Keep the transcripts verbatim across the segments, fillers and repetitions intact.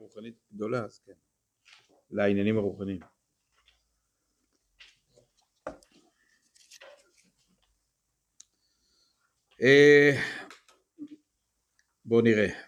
רוחנית גדולה, אז כן, לעניינים הרוחניים. בואו נראה.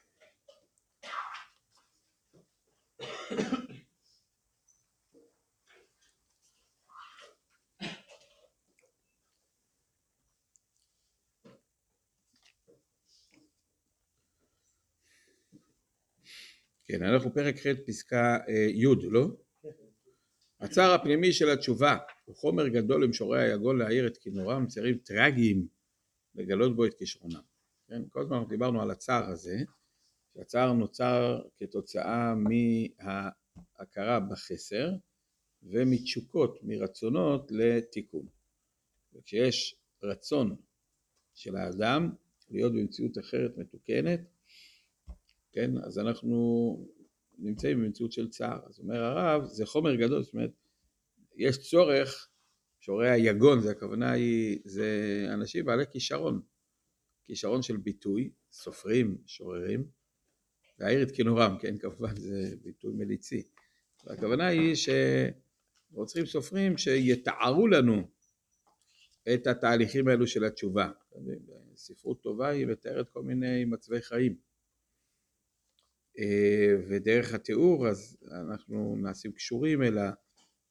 כן, אנחנו פרק ח' פסקה י', לא? הצער הפנימי של התשובה הוא חומר גדול למשוררי היגון להעיר את כינורם, צערים טרגיים לגלות בו את כישרונם. כן, כל הזמן דיברנו על הצער הזה, שהצער נוצר כתוצאה מההכרה בחסר ומתשוקות, מרצונות לתיקון. וכשיש רצון של האדם להיות במציאות אחרת מתוקנת, כן, אז אנחנו נמצאים במציאות של צער. אז אומר הרב, זה חומר גדול, זאת אומרת, יש צורך, משוררי היגון, זה הכוונה היא, זה אנשים בעלי כישרון, כישרון של ביטוי, סופרים, משוררים, להעיר את כינורם, כן, כמובן זה ביטוי מליצי. והכוונה היא שרוצחים סופרים שיתארו לנו את התהליכים האלו של התשובה. ספרות טובה היא מתארת כל מיני מצבי חיים. ודרך התיאור אז אנחנו נעשים קשורים אל, ה...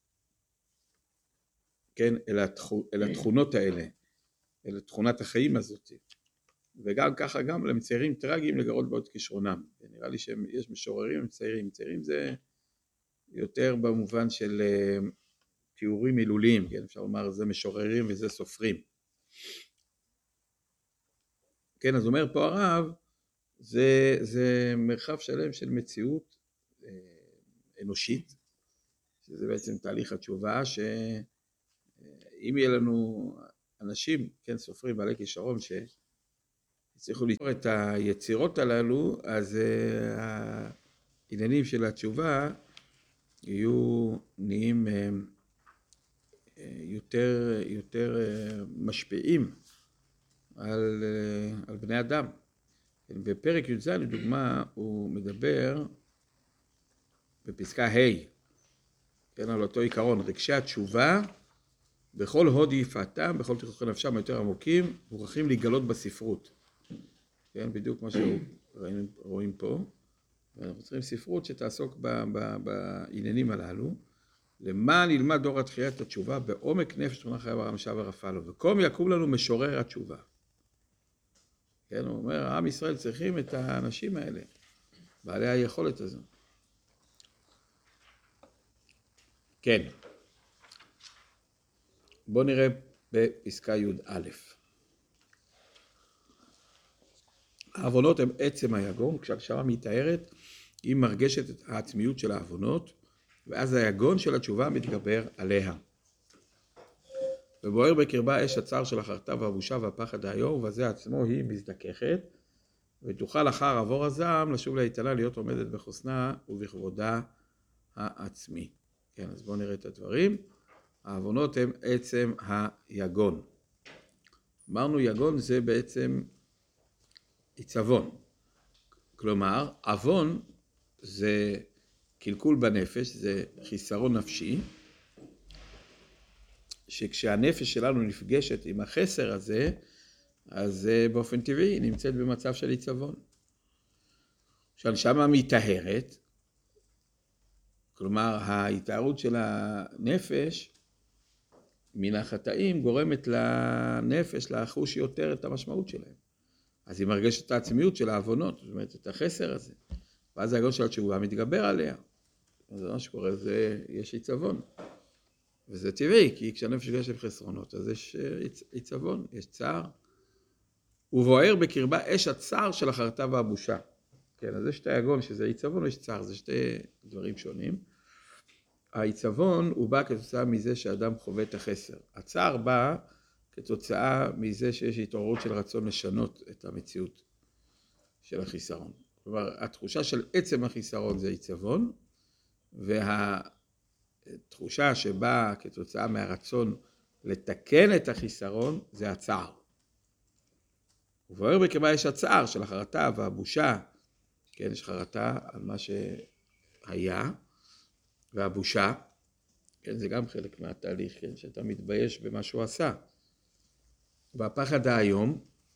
כן, אל, התכו... אל התכונות האלה, אל תכונת החיים הזאת. וגם ככה גם למציירים טרגיים לגרות בו את כישרונם. נראה לי שיש משוררים מציירים, מציירים זה יותר במובן של תיאורים מילוליים, כן, אפשר לומר זה משוררים וזה סופרים. כן, אז אומר פה הרב, זה, זה מרחב שלם של מציאות אה, אנושית, שזה בעצם תהליך התשובה, שאם יהיה לנו אנשים, כן, סופרים בעלי כישרון, שצריכו ליצור את היצירות הללו, אז אה, העניינים של התשובה יהיו נהיים אה, יותר, יותר אה, משפיעים על, אה, על בני אדם. בפרק י"ז לדוגמה הוא מדבר בפסקה ה', כן, על אותו עיקרון, רגשי התשובה בכל הוד יפעתם, בכל תוככי נפשם היותר עמוקים, מוכרחים להיגלות בספרות. כן, בדיוק מה שרואים פה. ואנחנו צריכים ספרות שתעסוק ב, ב, בעניינים הללו. למען ילמד דור התחייה את התשובה בעומק נפש תכונה חיה ברמשה ורפא לו. וקום יקום לנו משורר התשובה. כן, הוא אומר, העם ישראל צריכים את האנשים האלה, בעלי היכולת הזו. כן. בואו נראה בפסקה י"א. העוונות הם עצם היגון, כשהקשרה מתארת, היא מרגשת את העצמיות של העוונות, ואז היגון של התשובה מתגבר עליה. ובוער בקרבה אש הצער של החרטה והבושה והפחד היום, ובזה עצמו היא מזדככת, ותוכל אחר עבור הזעם לשוב לאיתנה להיות עומדת בחוסנה ובכבודה העצמי. כן, אז בואו נראה את הדברים. העוונות הם עצם היגון. אמרנו יגון זה בעצם עיצבון. כלומר, עוון זה קלקול בנפש, זה חיסרון נפשי, שכשהנפש שלנו נפגשת עם החסר הזה, אז באופן טבעי היא נמצאת במצב של עיצבון. שהנשמה מתאהרת, כלומר ההתארות של הנפש מן החטאים גורמת לנפש לחוש יותר את המשמעות שלהם. אז היא מרגשת את העצמיות של העוונות, זאת אומרת את החסר הזה. ואז היגון של התשובה מתגבר עליה. אז מה שקורה זה יש עיצבון. וזה טבעי, כי כשהנפש יש עם חסרונות, אז יש עיצבון, יש צער. ובוער בקרבה אש הצער של החרטה והבושה. כן, אז יש שתי היגון שזה עיצבון ויש צער, זה שתי דברים שונים. העיצבון הוא בא כתוצאה מזה שאדם חווה את החסר. הצער בא כתוצאה מזה שיש התעוררות של רצון לשנות את המציאות של החיסרון. כלומר, התחושה של עצם החיסרון זה עיצבון, והתחושה שבאה כתוצאה מהרצון לתקן את החיסרון זה הצער. ובוער בקרבה יש הצער של החרטה והבושה, כן, יש חרטה על מה היה, והבושה, כן, זה גם חלק מהתהליך, כן, שאתה מתבייש במה שהוא עשה. והפחד האיום,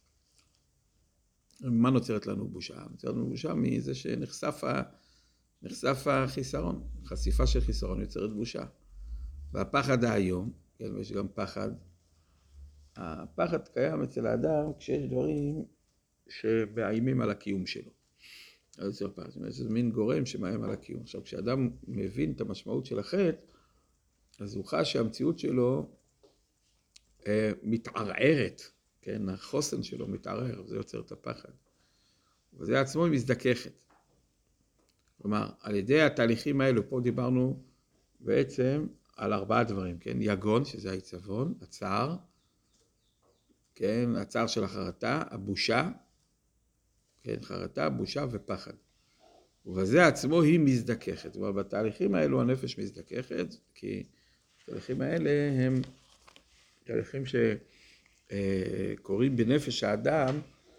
מה נוצרת לנו בושה? נוצרת לנו בושה מזה שנחשף נחשף החיסרון, חשיפה של חיסרון יוצרת בושה. והפחד האיום, כן, ויש גם פחד, הפחד קיים אצל האדם כשיש דברים שמאיימים על הקיום שלו. אז יוצר פחד, זאת אומרת, זה מין גורם שמאיים על הקיום. עכשיו, כשאדם מבין את המשמעות של החטא, אז הוא חש שהמציאות שלו אה, מתערערת, כן, החוסן שלו מתערער, וזה יוצר את הפחד. וזה עצמו מזדככת. כלומר, על ידי התהליכים האלו, פה דיברנו בעצם על ארבעה דברים, כן? יגון, שזה העיצבון, הצער, כן? הצער של החרטה, הבושה, כן? חרטה, בושה ופחד. ובזה עצמו היא מזדככת. כלומר, בתהליכים האלו הנפש מזדככת, כי התהליכים האלה הם תהליכים שקורים בנפש האדם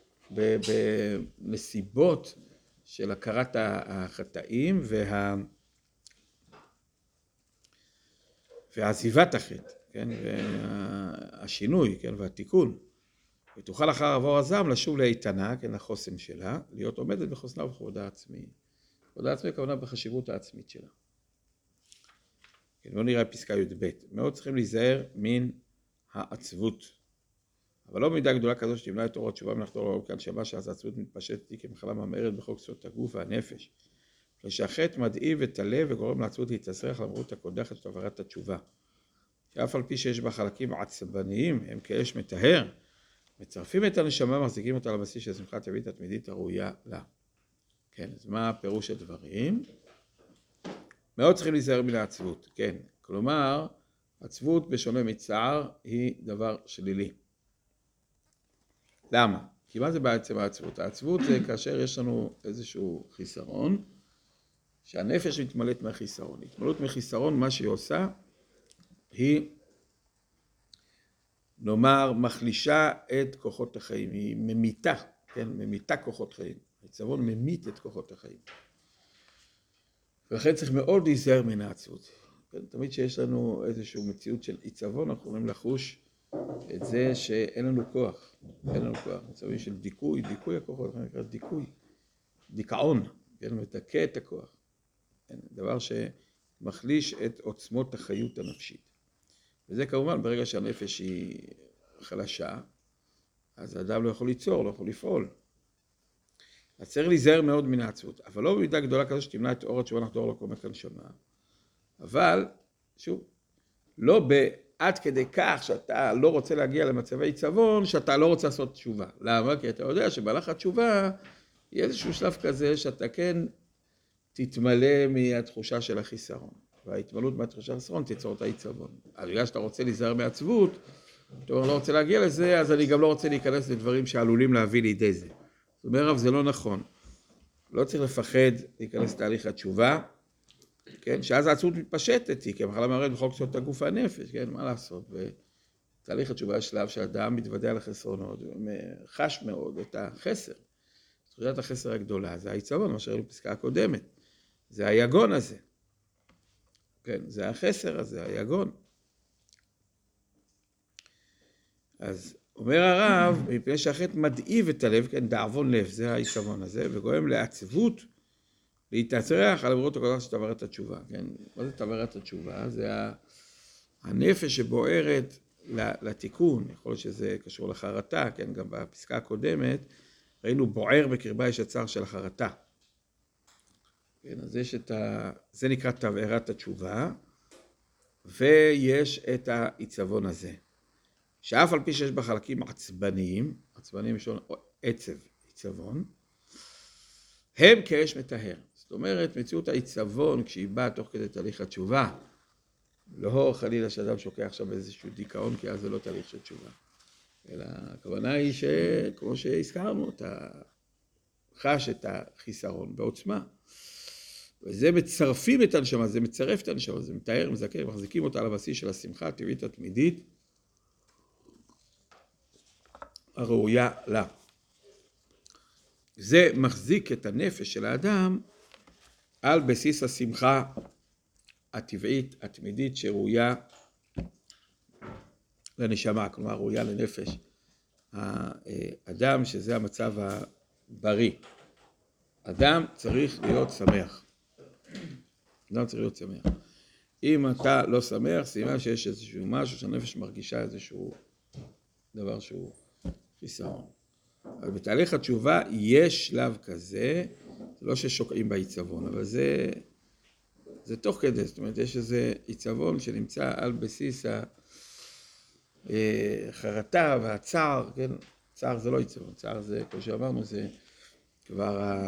בנסיבות של הכרת החטאים וה... ועזיבת החטא, כן? והשינוי, כן? והתיקון. ותוכל אחר עבור הזעם לשוב לאיתנה, כן? לחוסן שלה, להיות עומדת בחוסנה ובכבודה העצמי. כבודה העצמי הכוונה בחשיבות העצמית שלה. כן, בואו נראה פסקה י' ב'. מאוד צריכים להיזהר מן העצבות. אבל לא במידה גדולה כזו שתמנע את אור התשובה מלאכתו לעולם כהנשמה, שאז העצבות מתפשטת היא כמחלה ממארת בכל קצות הגוף והנפש. כשהחטא מדאיב את הלב וגורם לעצבות להתאסרח למרות הקודחת ועברת התשובה. שאף על פי שיש בה חלקים עצבניים, הם כאש מטהר, מצרפים את הנשמה, מחזיקים אותה על הבסיס של שמחת טבעית התמידית הראויה לה. כן, אז מה פירוש הדברים? מאוד צריכים להיזהר מן העצבות, כן. כלומר, עצבות בשונה מצער היא דבר שלילי. למה? כי מה זה בעצם העצבות? העצבות זה כאשר יש לנו איזשהו חיסרון, שהנפש מתמלאת מהחיסרון. התמלאות מחיסרון, מה שהיא עושה, היא, נאמר, מחלישה את כוחות החיים. היא ממיתה, כן? ממיתה כוחות חיים. העיצבון ממית את כוחות החיים. ולכן צריך מאוד להיזהר מן העצבות. כן? תמיד שיש לנו איזושהי מציאות של עיצבון, אנחנו יכולים לחוש את זה שאין לנו כוח. אין לנו כוח. מצבים של דיכוי, דיכוי הכוחות, זה נקרא דיכוי. דיכאון, כן? מתקה את הכוח. כן? דבר שמחליש את עוצמות החיות הנפשית. וזה כמובן ברגע שהנפש היא חלשה, אז האדם לא יכול ליצור, לא יכול לפעול. אז צריך להיזהר מאוד מן העצבות, אבל לא במידה גדולה כזו שתמנע את אור התשובה נחדור לקום כאן שמה. אבל, שוב, לא עד כדי כך שאתה לא רוצה להגיע למצבי עיצבון, שאתה לא רוצה לעשות תשובה. למה? כי אתה יודע שבהלך התשובה, יהיה איזשהו שלב כזה שאתה כן תתמלא מהתחושה של החיסרון. וההתמלות מהתחושה של החיסרון תיצור את העיצבון. אז בגלל שאתה רוצה להיזהר מעצבות, אתה אומר, לא רוצה להגיע לזה, אז אני גם לא רוצה להיכנס לדברים שעלולים להביא לידי זה. זאת אומרת, זה לא נכון. לא צריך לפחד להיכנס לתהליך התשובה, כן? שאז העצבות מתפשטת, כי המחלה מערערת בכל קצות הגוף והנפש, כן? מה לעשות? בתהליך התשובה יש שלב שהאדם מתוודע לחסרונות, חש מאוד את החסר. תחושת החסר הגדולה, זה העיצבון, מה שראינו בפסקה הקודמת. זה היגון הזה. כן, זה החסר הזה, היגון. אז אומר הרב, מפני שהחטא מדאיב את הלב, כן, דאבון לב, זה העיצבון הזה, וגורם לעצבות, להתאסרח על עבורות הקודש שתעברת התשובה, כן? מה זה תעברת התשובה? זה הנפש שבוערת לתיקון, יכול להיות שזה קשור לחרטה, כן? גם בפסקה הקודמת, ראינו בוער בקרבה יש הצער של החרטה. כן, אז יש את ה... זה נקרא תעברת התשובה, ויש את העיצבון הזה. שאף על פי שיש בה חלקים עצבניים, עצבניים יש עצב, עיצבון, הם כאש מטהר. זאת אומרת, מציאות העיצבון, כשהיא באה תוך כדי תהליך התשובה, לא חלילה שאדם שוקע עכשיו באיזשהו דיכאון, כי אז זה לא תהליך של תשובה. אלא הכוונה היא שכמו שהזכרנו, אתה חש את החיסרון בעוצמה. וזה מצרפים את הנשמה, זה מצרף את הנשמה, זה מתאר, מזכר, מחזיקים אותה על הבסיס של השמחה הטבעית התמידית, הראויה לה. זה מחזיק את הנפש של האדם על בסיס השמחה הטבעית, התמידית, שראויה לנשמה, כלומר ראויה לנפש. האדם, שזה המצב הבריא. אדם צריך להיות שמח. אדם צריך להיות שמח. אם אתה לא שמח, סימן שיש איזשהו משהו שהנפש מרגישה איזשהו דבר שהוא חיסרון. אבל בתהליך התשובה יש שלב כזה, זה לא ששוקעים בעיצבון, אבל זה, זה תוך כדי, זאת אומרת, יש איזה עיצבון שנמצא על בסיס החרטה והצער, כן? צער זה לא עיצבון, צער זה, כמו שאמרנו, זה כבר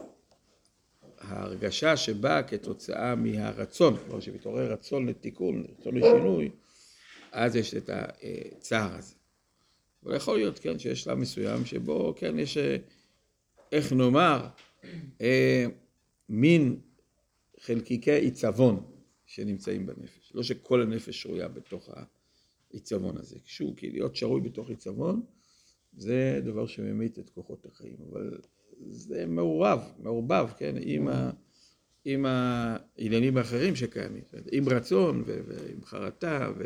ההרגשה שבאה כתוצאה מהרצון, כלומר שמתעורר רצון לתיקון, רצון לשינוי, אז יש את הצער הזה. אבל יכול להיות, כן, שיש שלב מסוים שבו, כן, יש, איך נאמר, אה, מין חלקיקי עיצבון שנמצאים בנפש. לא שכל הנפש שרויה בתוך העיצבון הזה. כשהוא, כי להיות שרוי בתוך עיצבון, זה דבר שממית את כוחות החיים. אבל זה מעורב, מעורבב, כן, עם, ה, עם העניינים האחרים שקיימים. עם רצון ו, ועם חרטה ו...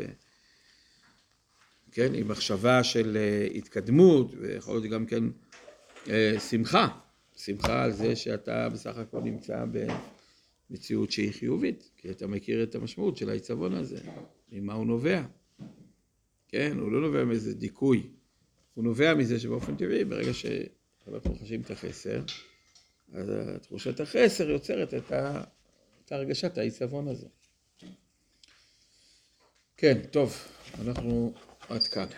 כן, עם מחשבה של התקדמות, ויכול להיות גם כן שמחה, שמחה על זה שאתה בסך הכל נמצא במציאות שהיא חיובית, כי אתה מכיר את המשמעות של העיצבון הזה, ממה הוא נובע. כן, הוא לא נובע מאיזה דיכוי, הוא נובע מזה שבאופן טבעי, ברגע שאנחנו חשים את החסר, אז תחושת החסר יוצרת את, ה... את הרגשת העיצבון הזה. כן, טוב, אנחנו עד כאן.